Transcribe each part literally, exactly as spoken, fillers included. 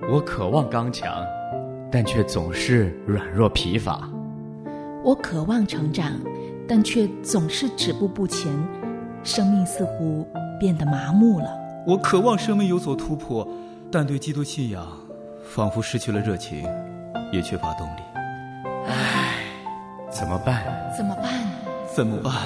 我渴望刚强，但却总是软弱疲乏。 我渴望成长，但却总是止步不前，生命似乎变得麻木了。 我渴望生命有所突破，但对基督信仰仿佛失去了热情，也缺乏动力。 唉，怎么办？ 怎么办？ 怎么办？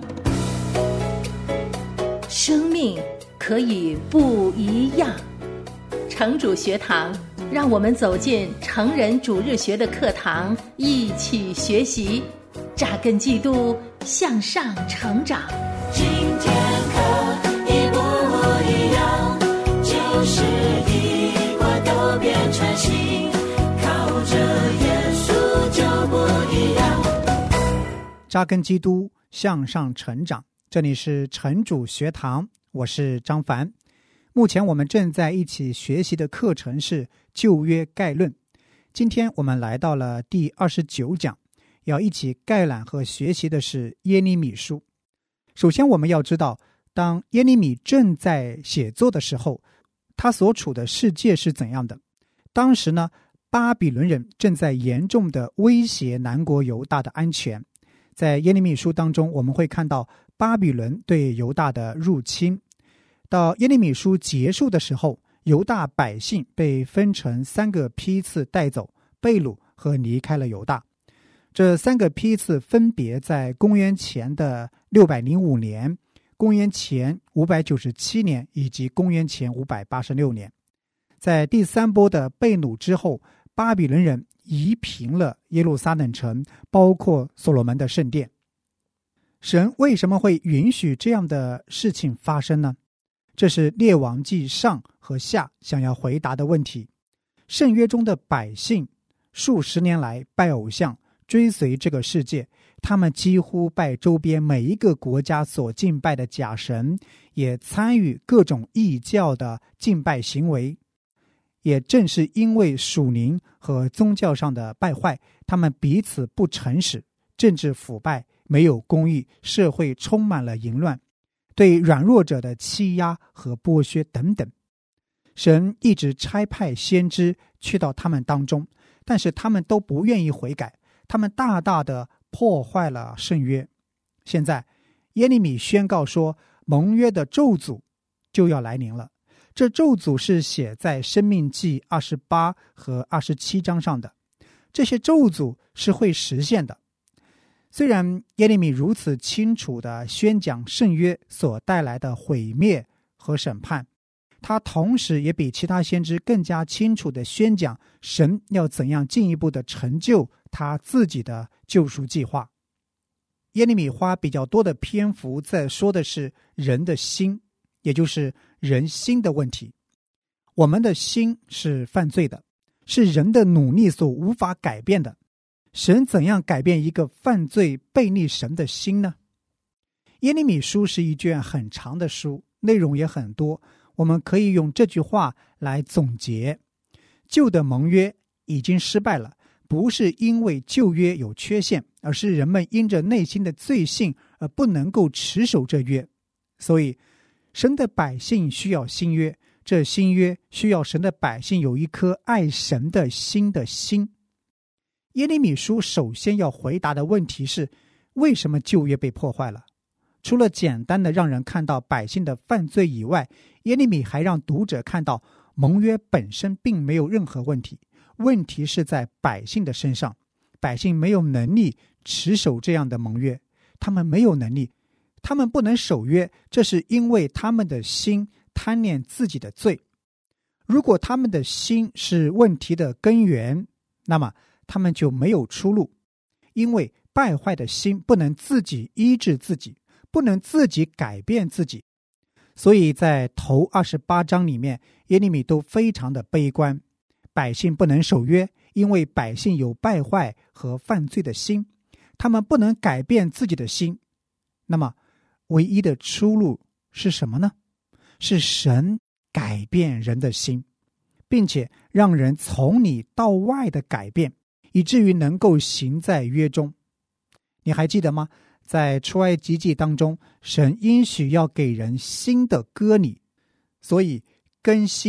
生命可以不一样。城主学堂，让我们走进成人主日学的课堂，一起学习，扎根基督，向上成长。 今天可以不一样，就是一块都变成新，靠着耶稣就不一样。 扎根基督，向上成长。这里是城主学堂，我是张凡。目前我们正在一起学习的课程是旧约概论，今天我们来到了第二十九讲，要一起概览和学习的是耶利米书。首先我们要知道，当耶利米正在写作的时候，他所处的世界是怎样的。当时呢，巴比伦人正在严重的威胁南国犹大的安全。在耶利米书当中，我们会看到巴比伦对犹大的入侵。到耶利米书结束的时候，犹大百姓被分成三个批次带走，被掳和离开了犹大。这三个批次分别在公元前的六百零五年、公元前五百九十七年以及公元前五百八十六年。在第三波的被掳之后，巴比伦人夷平了耶路撒冷城，包括所罗门的圣殿。神为什么会允许这样的事情发生呢？这是列王记上和下想要回答的问题。圣约中的百姓数十年来拜偶像，追随这个世界，他们几乎拜周边每一个国家所敬拜的假神，也参与各种异教的敬拜行为。也正是因为属灵和宗教上的败坏，他们彼此不诚实，政治腐败，没有公义，社会充满了淫乱，对软弱者的欺压和剥削等等。神一直差派先知去到他们当中，但是他们都不愿意悔改，他们大大的破坏了圣约。现在耶利米宣告说，盟约的咒诅就要来临了。这咒诅是写在申命记二十八和二十七章上的，这些咒诅是会实现的。虽然耶利米如此清楚地宣讲圣约所带来的毁灭和审判，他同时也比其他先知更加清楚地宣讲神要怎样进一步地成就他自己的救赎计划。耶利米花比较多的篇幅在说的是人的心，也就是人心的问题。我们的心是犯罪的，是人的努力所无法改变的。神怎样改变一个犯罪背逆神的心呢？耶利米书是一卷很长的书，内容也很多，我们可以用这句话来总结：旧的盟约已经失败了，不是因为旧约有缺陷，而是人们因着内心的罪性而不能够持守这约。所以神的百姓需要新约，这新约需要神的百姓有一颗爱神的心的心。耶利米书首先要回答的问题是，为什么旧约被破坏了？除了简单的让人看到百姓的犯罪以外，耶利米还让读者看到盟约本身并没有任何问题，问题是在百姓的身上。百姓没有能力持守这样的盟约，他们没有能力，他们不能守约，这是因为他们的心贪恋自己的罪。如果他们的心是问题的根源，那么他们就没有出路，因为败坏的心不能自己医治自己，不能自己改变自己。所以在头二十八章里面，耶利米都非常的悲观，百姓不能守约，因为百姓有败坏和犯罪的心，他们不能改变自己的心。那么唯一的出路是什么呢？是神改变人的心，并且让人从里到外的改变，以至于能够行在约中。你还记得吗？在出埃及记当中，神应许要给人新的割礼，所以更新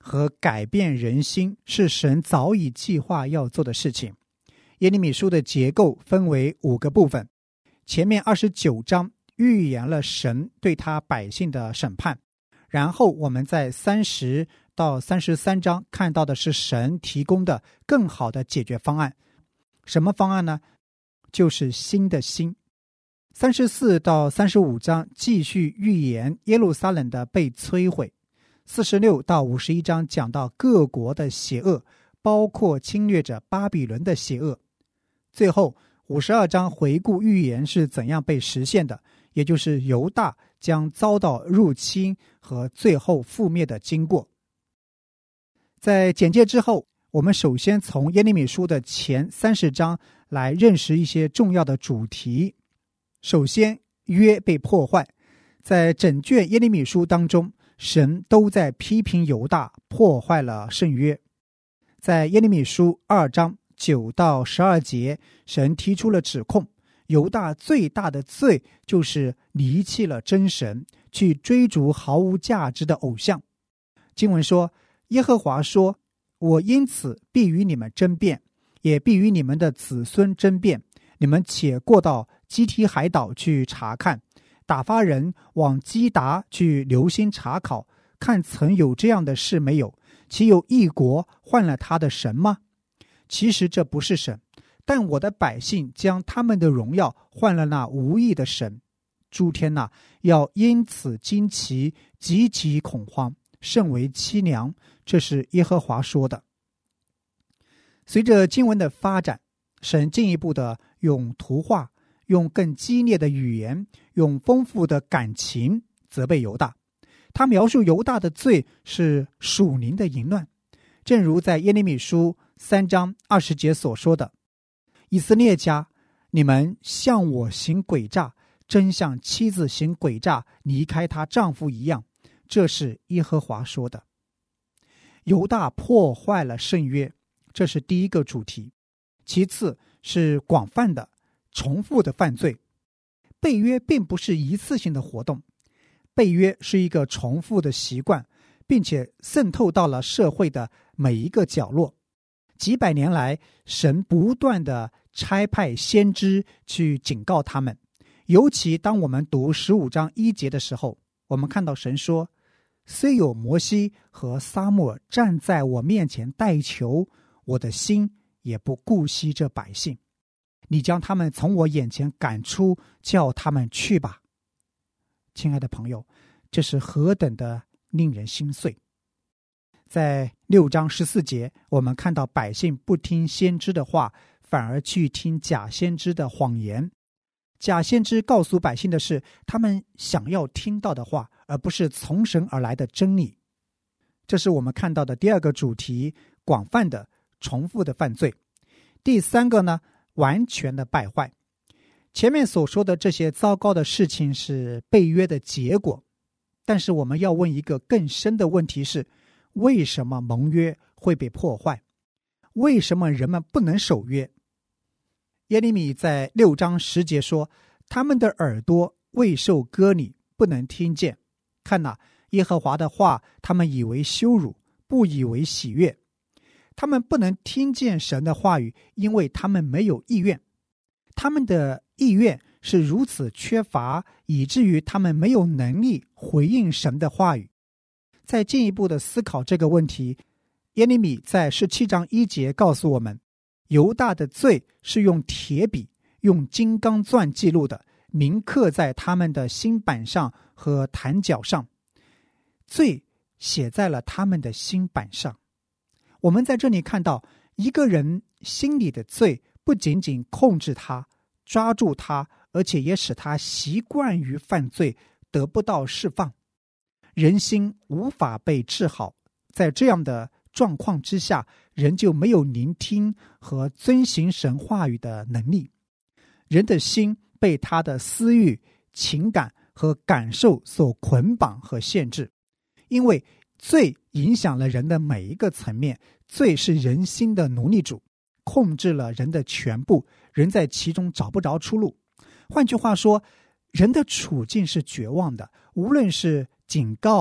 和改变人心是神早已计划要做的事情。耶利米书的结构分为五个部分，前面二十九章预言了神对他百姓的审判，然后我们在三十到三十三章看到的是神提供的更好的解决方案。什么方案呢？就是新的心。三十四到三十五章继续预言耶路撒冷的被摧毁。四十六到五十一章讲到各国的邪恶，包括侵略者巴比伦的邪恶。最后五十二章回顾预言是怎样被实现的，也就是犹大将遭到入侵和最后覆灭的经过。在简介之后，我们首先从耶利米书的前三十章来认识一些重要的主题。首先，约被破坏。在整卷耶利米书当中，神都在批评犹大破坏了圣约。在耶利米书二章九到十二节，神提出了指控，犹大最大的罪就是离弃了真神，去追逐毫无价值的偶像。经文说，耶和华说，我因此必与你们争辩，也必与你们的子孙争辩。你们且过到基提海岛去查看，打发人往基达去留心查考，看曾有这样的事没有？岂有一国换了他的神吗？其实这不是神，但我的百姓将他们的荣耀换了那无义的神。诸天哪，要因此惊奇，极其恐慌，甚为凄凉。这是耶和华说的。随着经文的发展，神进一步的用图画，用更激烈的语言，用丰富的感情责备犹大。他描述犹大的罪是属灵的淫乱，正如在耶利米书三章二十节所说的，以色列家，你们向我行诡诈，真像妻子行诡诈离开她丈夫一样。这是耶和华说的。犹大破坏了圣约，这是第一个主题。其次是广泛的重复的犯罪。背约并不是一次性的活动，背约是一个重复的习惯，并且渗透到了社会的每一个角落。几百年来，神不断的差派先知去警告他们。尤其当我们读十五章一节的时候，我们看到神说，虽有摩西和撒母耳站在我面前代求，我的心也不顾惜这百姓。你将他们从我眼前赶出，叫他们去吧。亲爱的朋友，这是何等的令人心碎。在六章十四节，我们看到百姓不听先知的话，反而去听假先知的谎言。假先知告诉百姓的是他们想要听到的话，而不是从神而来的真理。这是我们看到的第二个主题，广泛的重复的犯罪。第三个呢，完全的败坏。前面所说的这些糟糕的事情是背约的结果，但是我们要问一个更深的问题是，为什么盟约会被破坏？为什么人们不能守约？耶利米在六章十节说，他们的耳朵未受割礼，不能听见。看哪，耶和华的话他们以为羞辱，不以为喜悦。他们不能听见神的话语，因为他们没有意愿。他们的意愿是如此缺乏，以至于他们没有能力回应神的话语。再进一步的思考这个问题，耶利米在十七章一节告诉我们，犹大的罪是用铁笔、用金刚钻记录的，铭刻在他们的心板上和坛角上。罪写在了他们的心板上。我们在这里看到，一个人心里的罪不仅仅控制他、抓住他，而且也使他习惯于犯罪，得不到释放。人心无法被治好，在这样的状况之下，人就没有聆听和遵行神话语的能力。人的心被他的私欲、情感和感受所捆绑和限制，因为罪影响了人的每一个层面，罪是人心的奴隶主，控制了人的全部，人在其中找不着出路。换句话说，人的处境是绝望的，无论是警告、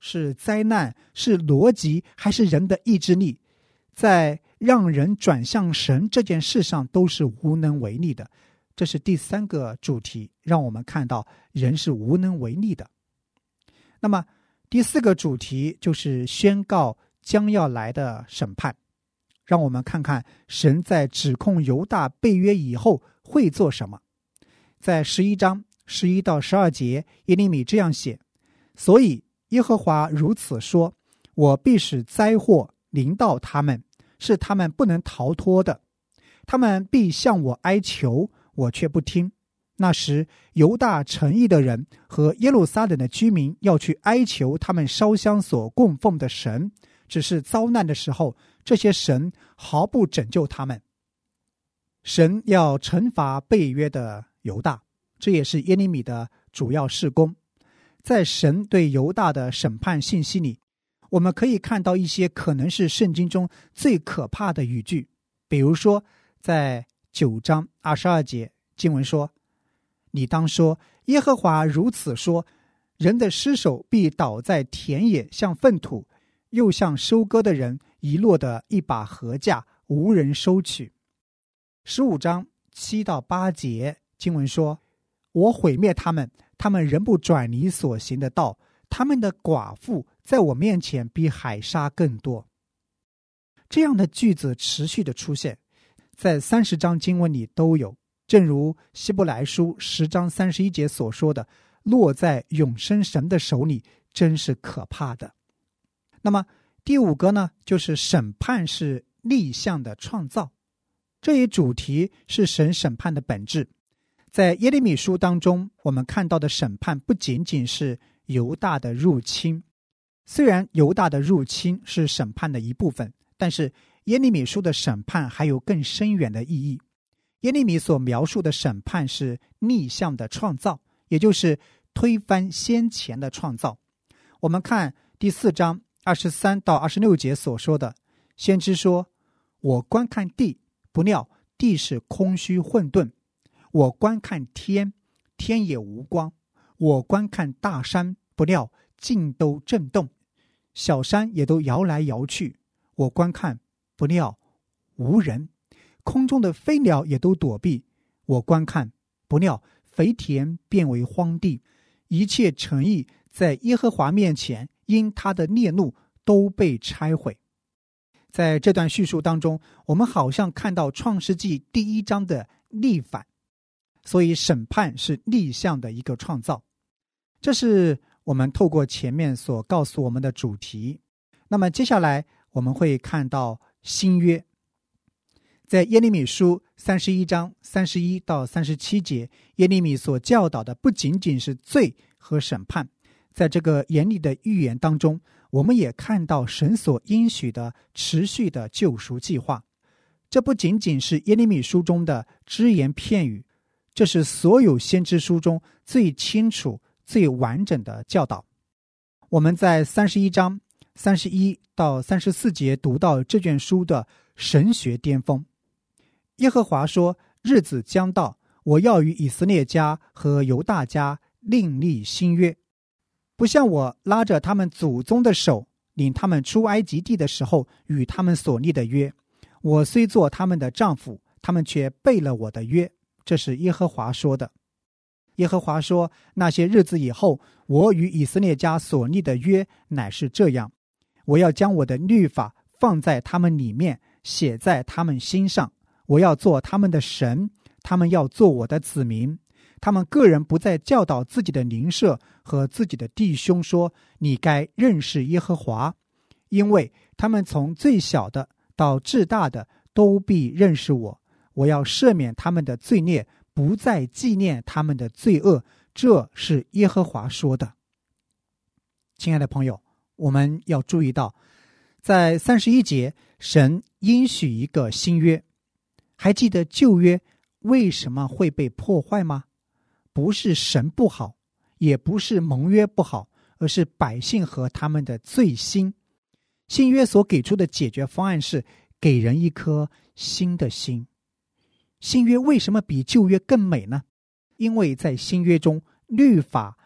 是灾难，是逻辑，还是人的意志力，在让人转向神这件事上都是无能为力的。这是第三个主题，让我们看到人是无能为力的。那么第四个主题就是宣告将要来的审判，让我们看看神在指控犹大背约以后会做什么。在十一章十一到十二节，耶利米这样写：所以耶和华如此说，我必使灾祸临到他们，是他们不能逃脱的。他们必向我哀求，我却不听。那时犹大城邑的人和耶路撒冷的居民要去哀求他们烧香所供奉的神，只是遭难的时候，这些神毫不拯救他们。神要惩罚背约的犹大，这也是耶利米的主要事工。在神对犹大的审判信息里，我们可以看到一些可能是圣经中最可怕的语句。比如说在九章二十二节，经文说：你当说，耶和华如此说，人的尸首必倒在田野，像粪土，又像收割的人遗落的一把禾稼，无人收取。十五章七到八节，经文说：我毁灭他们，他们仍不转离所行的道，他们的寡妇在我面前比海沙更多。这样的句子持续的出现，在三十章经文里都有，正如希伯来书十章三十一节所说的，落在永生神的手里，真是可怕的。那么第五个呢，就是审判是立项的创造。这一主题是神审判的本质。在耶利米书当中，我们看到的审判不仅仅是犹大的入侵，虽然犹大的入侵是审判的一部分，但是耶利米书的审判还有更深远的意义。耶利米所描述的审判是逆向的创造，也就是推翻先前的创造。我们看第四章二十三到二十六节所说的，先知说：我观看地，不料地是空虚混沌；我观看天，天也无光；我观看大山，不料尽都震动，小山也都摇来摇去；我观看，不料无人；空中的飞鸟也都躲避；我观看，不料肥田变为荒地，一切城邑在耶和华面前因他的烈怒都被拆毁。在这段叙述当中，我们好像看到创世纪第一章的逆反，所以审判是逆向的一个创造。这是我们透过前面所告诉我们的主题。那么接下来我们会看到新约。在耶利米书三十一章三十一到三十七节，耶利米所教导的不仅仅是罪和审判，在这个严厉的预言当中，我们也看到神所应许的持续的救赎计划。这不仅仅是耶利米书中的只言片语，这是所有先知书中最清楚最完整的教导。我们在三十一章三十一到三十四节读到这卷书的神学巅峰。耶和华说：日子将到，我要与以色列家和犹大家另立新约，不像我拉着他们祖宗的手领他们出埃及地的时候与他们所立的约。我虽做他们的丈夫，他们却背了我的约。这是耶和华说的。耶和华说：那些日子以后，我与以色列家所立的约乃是这样，我要将我的律法放在他们里面，写在他们心上，我要做他们的神，他们要做我的子民。他们个人不再教导自己的邻舍和自己的弟兄说，你该认识耶和华，因为他们从最小的到至大的都必认识我。我要赦免他们的罪孽，不再纪念他们的罪恶，这是耶和华说的。亲爱的朋友，我们要注意到，在三十一节，神应许一个新约。还记得旧约为什么会被破坏吗？不是神不好，也不是盟约不好，而是百姓和他们的罪心。新约所给出的解决方案是给人一颗新的心。新约为什么比旧约更美呢？因为在新约中，律法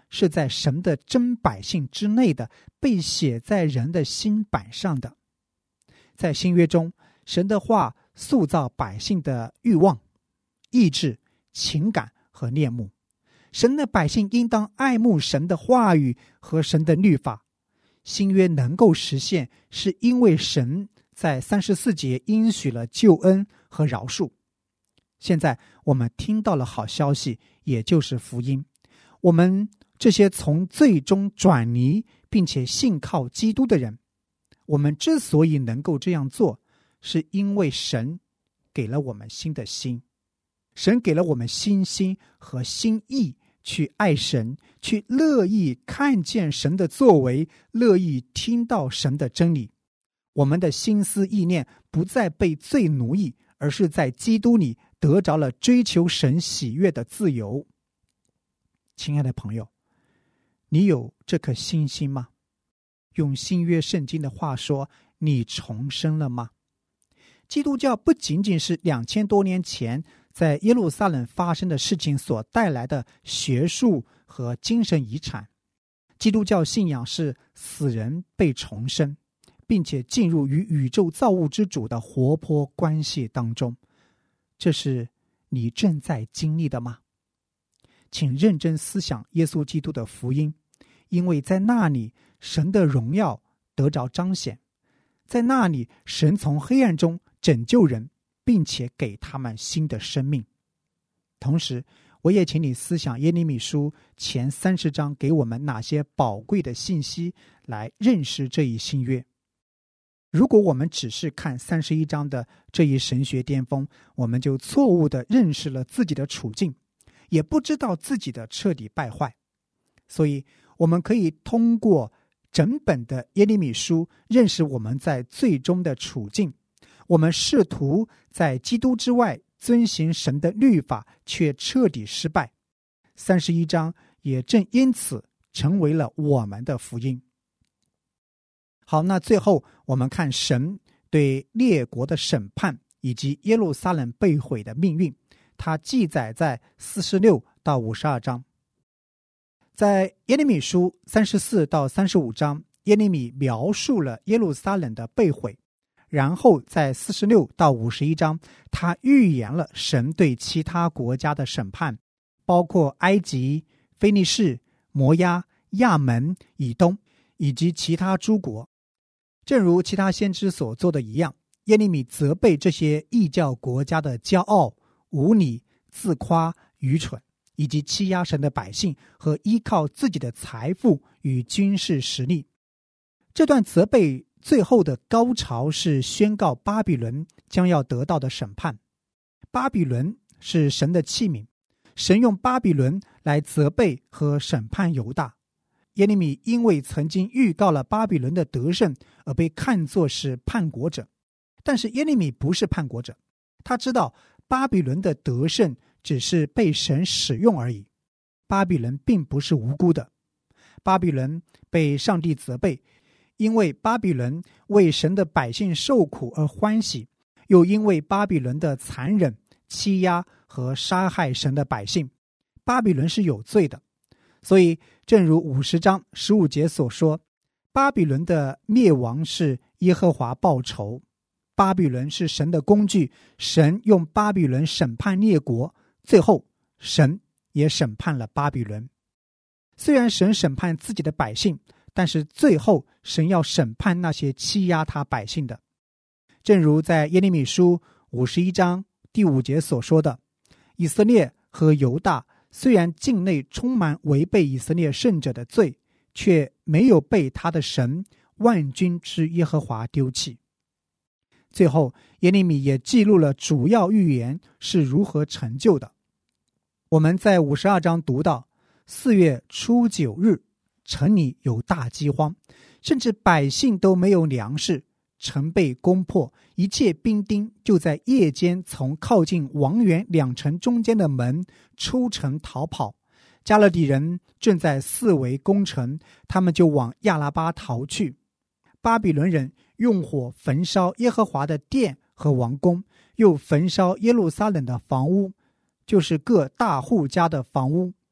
是在神的真百姓之内的，被写在人的心版上的。在新约中，神的话塑造百姓的欲望、意志、情感和念目。神的百姓应当爱慕神的话语和神的律法。新约能够实现，是因为神在三十四节应许了救恩和饶恕。现在我们听到了好消息，也就是福音。我们这些从罪中转离并且信靠基督的人，我们之所以能够这样做，是因为神给了我们新的心，神给了我们新心和心意，去爱神，去乐意看见神的作为，乐意听到神的真理。我们的心思意念不再被罪奴役，而是在基督里得着了追求神喜悦的自由。亲爱的朋友，你有这颗新心吗？用新约圣经的话说，你重生了吗？基督教不仅仅是两千多年前在耶路撒冷发生的事情所带来的学术和精神遗产，基督教信仰是死人被重生，并且进入与宇宙造物之主的活泼关系当中。这是你正在经历的吗？请认真思想耶稣基督的福音，因为在那里神的荣耀得着彰显，在那里神从黑暗中拯救人，并且给他们新的生命。同时我也请你思想耶利米书前三十章给我们哪些宝贵的信息，来认识这一新约。如果我们只是看三十一章的这一神学巅峰，我们就错误地认识了自己的处境，也不知道自己的彻底败坏。所以我们可以通过整本的耶利米书认识我们在最终的处境。我们试图在基督之外遵行神的律法，却彻底失败。三十一章也正因此成为了我们的福音。好，那最后我们看神对列国的审判以及耶路撒冷被毁的命运，它记载在四十六到五十二章。在耶利米书三十四到三十五章，耶利米描述了耶路撒冷的被毁，然后在四十六到五十一章，他预言了神对其他国家的审判，包括埃及、非利士、摩押、亚门、以东以及其他诸国。正如其他先知所做的一样，耶利米责备这些异教国家的骄傲、无理、自夸、愚蠢，以及欺压神的百姓和依靠自己的财富与军事实力。这段责备最后的高潮是宣告巴比伦将要得到的审判。巴比伦是神的器皿，神用巴比伦来责备和审判犹大。耶利米因为曾经预告了巴比伦的得胜，而被看作是叛国者。但是耶利米不是叛国者，他知道巴比伦的得胜只是被神使用而已，巴比伦并不是无辜的。巴比伦被上帝责备，因为巴比伦为神的百姓受苦而欢喜，又因为巴比伦的残忍、欺压和杀害神的百姓，巴比伦是有罪的。所以正如五十章十五节所说，巴比伦的灭亡是耶和华报仇，巴比伦是神的工具，神用巴比伦审判列国，最后神也审判了巴比伦。虽然神审判自己的百姓，但是最后神要审判那些欺压他百姓的。正如在耶利米书五十一章第五节所说的，以色列和犹大虽然境内充满违背以色列圣者的罪，却没有被他的神万军之耶和华丢弃。最后耶利米也记录了主要预言是如何成就的。我们在五十二章读到，四月初九日，城里有大饥荒，甚至百姓都没有粮食，城被攻破，一切兵丁就在夜间从靠近王园两城中间的门出城逃跑。加勒底人正在四围攻城，他们就往亚拉巴逃去。巴比伦人用火焚烧耶和华的殿和王宫，又焚烧耶路撒冷的房屋，就是各大户家的房屋。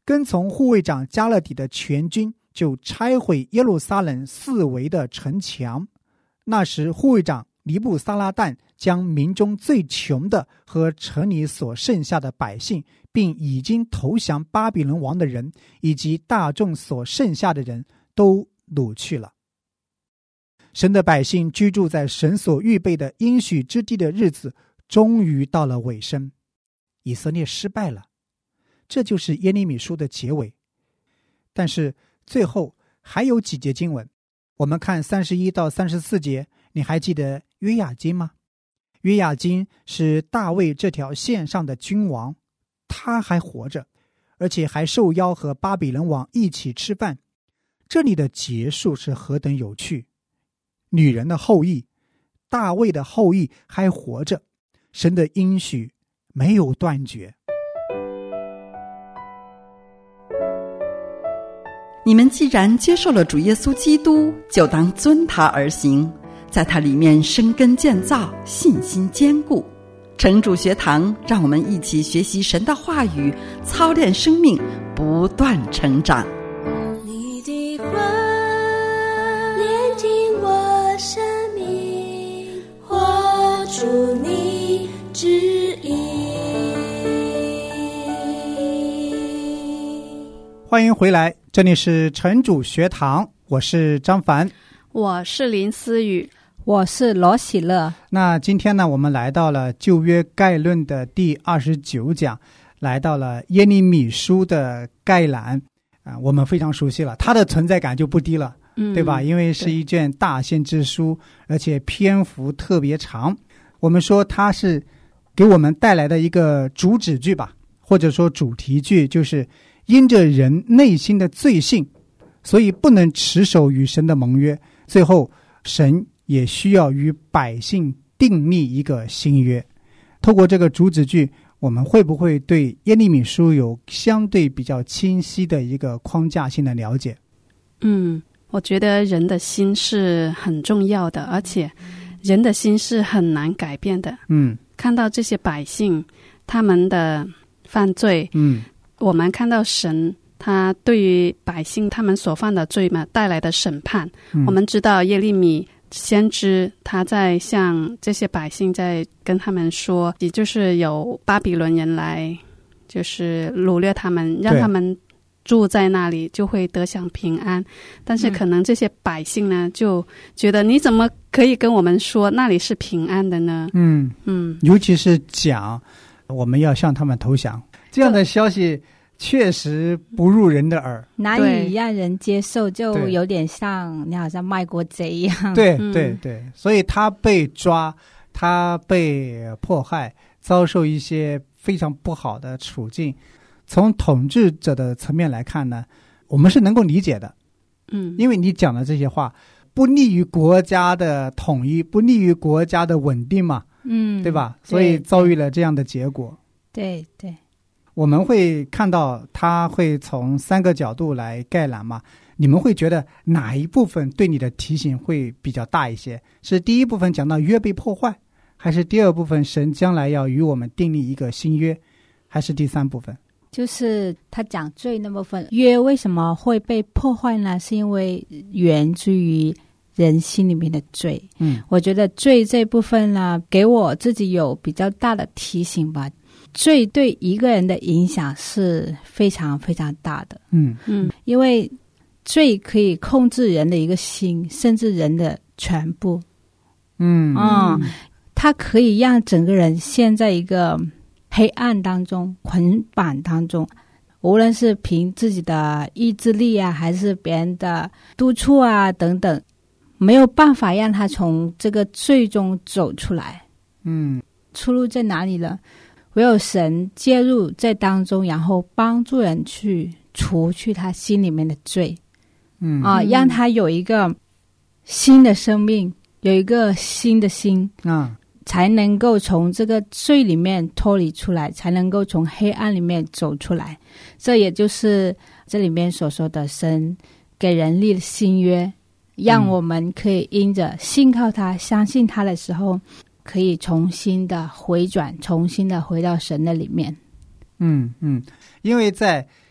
跟从护卫长加勒底的全军，就拆毁耶路撒冷四围的城墙。那时护卫长尼布撒拉旦将民中最穷的和城里所剩下的百姓，并已经投降巴比伦王的人，以及大众所剩下的人都掳去了。神的百姓居住在神所预备的应许之地的日子终于到了尾声，以色列失败了，这就是耶利米书的结尾。但是最后还有几节经文，我们看三十一到三十四节，你还记得约雅斤吗？约雅斤是大卫这条线上的君王，他还活着，而且还受邀和巴比伦王一起吃饭。这里的结束是何等有趣，女人的后裔，大卫的后裔还活着，神的应许没有断绝。 你们既然接受了主耶稣基督，就当遵他而行，在他里面生根建造，信心坚固。城主学堂，让我们一起学习神的话语，操练生命，不断成长。 你的话炼净我生命，活出你旨意。 欢迎回来，这里是城主学堂，我是张凡， 我是林思雨， 我是罗喜乐。 那今天呢，我们来到了旧约概论的第二十九讲，来到了耶利米书的概览啊、呃，我们非常熟悉了，它的存在感就不低了，嗯，对吧？因为是一卷大先知书，而且篇幅特别长。我们说它是给我们带来的一个主旨句吧，或者说主题句，就是因着人内心的罪性，所以不能持守与神的盟约，最后神也需要与百姓订立一个新约。透过这个主旨句，我们会不会对耶利米书有相对比较清晰的一个框架性的了解？ 嗯，我觉得人的心是很重要的，而且人的心是很难改变的。嗯，看到这些百姓他们的犯罪，嗯，我们看到神他对于百姓他们所犯的罪嘛带来的审判、嗯、我们知道耶利米先知他在向这些百姓在跟他们说，也就是有巴比伦人来就是掳掠他们，让他们住在那里就会得享平安。但是可能这些百姓呢、嗯、就觉得你怎么可以跟我们说那里是平安的呢？嗯嗯，尤其是讲我们要向他们投降，这样的消息确实不入人的耳， 难以让人接受，就有点像你好像卖国贼一样。 对对对，所以他被抓，他被迫害，遭受一些非常不好的处境。从统治者的层面来看呢，我们是能够理解的。嗯，因为你讲的这些话不利于国家的统一，不利于国家的稳定嘛。嗯，对吧？所以遭遇了这样的结果。 对对。 我们会看到他会从三个角度来概览嘛，你们会觉得哪一部分对你的提醒会比较大一些？是第一部分讲到约被破坏，还是第二部分神将来要与我们订立一个新约，还是第三部分？ 就是他讲罪那部分，约为什么会被破坏呢？是因为源自于人心里面的罪。嗯，我觉得罪这部分呢，给我自己有比较大的提醒吧。罪对一个人的影响是非常非常大的。嗯嗯，因为罪可以控制人的一个心，甚至人的全部。嗯嗯，它可以让整个人陷在一个黑暗当中、捆绑当中，无论是凭自己的意志力啊，还是别人的督促啊等等，没有办法让他从这个罪中走出来。嗯，出路在哪里呢？唯有神介入在当中，然后帮助人去除去他心里面的罪。嗯啊，让他有一个新的生命，有一个新的心啊，才能够从这个罪里面脱离出来，才能够从黑暗里面走出来。这也就是这里面所说的神给人立的新约，让我们可以因着信靠他、相信他的时候，可以重新的回转，重新的回到神的里面。 嗯嗯，因为在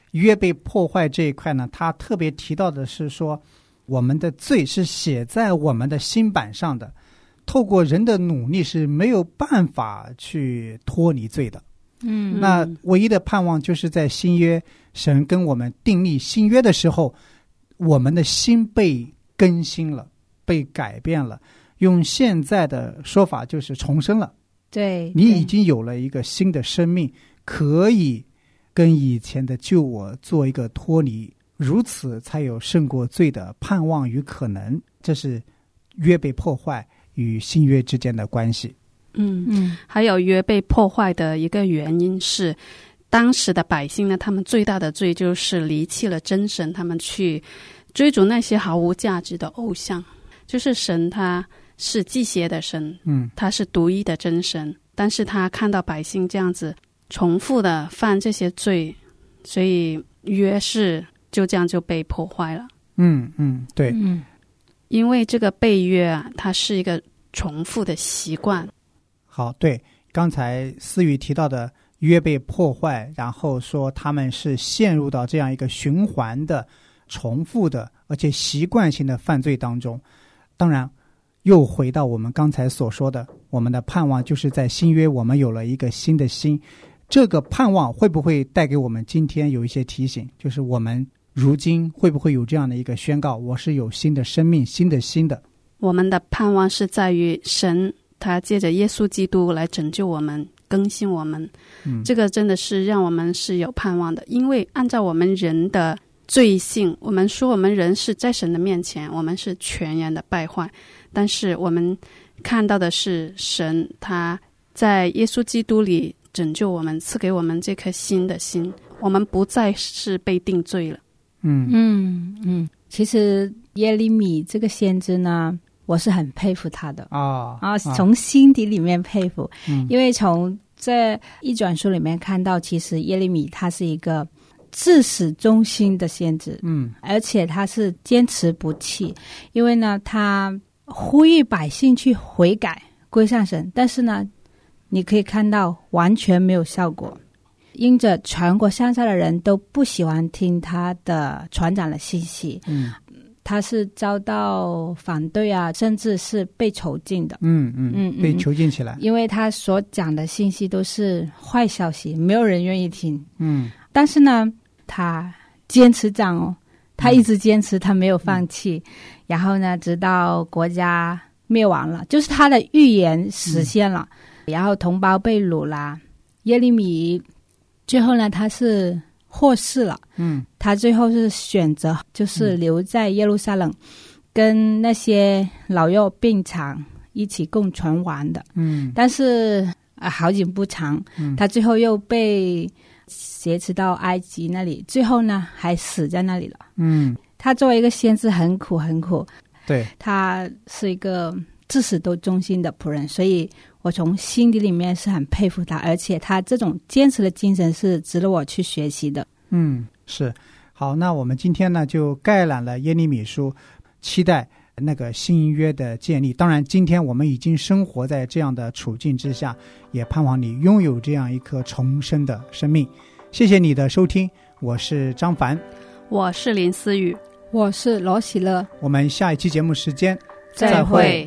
约被破坏这一块呢，他特别提到的是说，我们的罪是写在我们的心板上的，透过人的努力是没有办法去脱离罪的。嗯，那唯一的盼望就是在新约神跟我们订立新约的时候，我们的心被更新了，被改变了，用现在的说法就是重生了。 对， 你已经有了一个新的生命，可以跟以前的旧我做一个脱离，如此才有胜过罪的盼望与可能。这是约被破坏与新约之间的关系。 嗯嗯，还有约被破坏的一个原因是，当时的百姓呢，他们最大的罪就是离弃了真神，他们去追逐那些毫无价值的偶像。就是神他是祭邪的神，嗯，他是独一的真神，但是他看到百姓这样子重复的犯这些罪，所以约是就这样就被破坏了。 嗯嗯，对， 嗯，因为这个背约啊，它是一个重复的习惯。 好，对，刚才思雨提到的约被破坏，然后说他们是陷入到这样一个循环的重复的而且习惯性的犯罪当中。当然又回到我们刚才所说的，我们的盼望就是在新约我们有了一个新的心。这个盼望会不会带给我们今天有一些提醒，就是我们如今会不会有这样的一个宣告，我是有新的生命新的心的。 我们的盼望是在于神他借着耶稣基督来拯救我们，更新我们、嗯、这个真的是让我们是有盼望的。因为按照我们人的罪性，我们说我们人是在神的面前我们是全然的败坏，但是我们看到的是神他在耶稣基督里拯救我们，赐给我们这颗新的心，我们不再是被定罪了。 嗯嗯嗯，其实耶利米这个先知呢，我是很佩服他的啊啊，从心底里面佩服、嗯、因为从这一卷书里面看到，其实耶利米他是一个至死忠心的先知，嗯，而且他是坚持不弃，因为呢他呼吁百姓去悔改归向神，但是呢你可以看到完全没有效果，因着全国乡下的人都不喜欢听他的传讲的信息，嗯，他是遭到反对啊，甚至是被囚禁的。嗯嗯嗯， 被囚禁起来， 因为他所讲的信息都是坏消息，没有人愿意听。嗯，但是呢，他坚持讲哦，他一直坚持，他没有放弃。嗯、然后呢，直到国家灭亡了，就是他的预言实现了，嗯、然后同胞被掳啦，耶利米最后呢，他是获释了，嗯，他最后是选择就是留在耶路撒冷，嗯、跟那些老幼病残一起共存亡的，嗯，但是、呃、好景不长，嗯，他最后又被挟持到埃及那里，最后呢还死在那里了，嗯，他作为一个先知很苦很苦， 对， 他是一个至死都忠心的仆人，所以我从心底里面是很佩服他，而且他这种坚持的精神是值得我去学习的。 嗯，是。好，那我们今天呢就概览了耶利米书，期待那个新约的建立。当然今天我们已经生活在这样的处境之下，也盼望你拥有这样一颗重生的生命。谢谢你的收听，我是张凡， 我是林思雨， 我是罗喜乐， 我们下一期节目时间再会。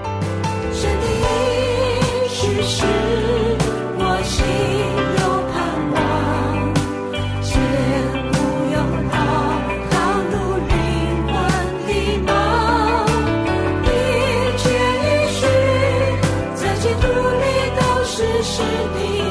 是我心有盼望，坚固拥抱，靠路灵魂的锚，一切一绪在基督里都是实的。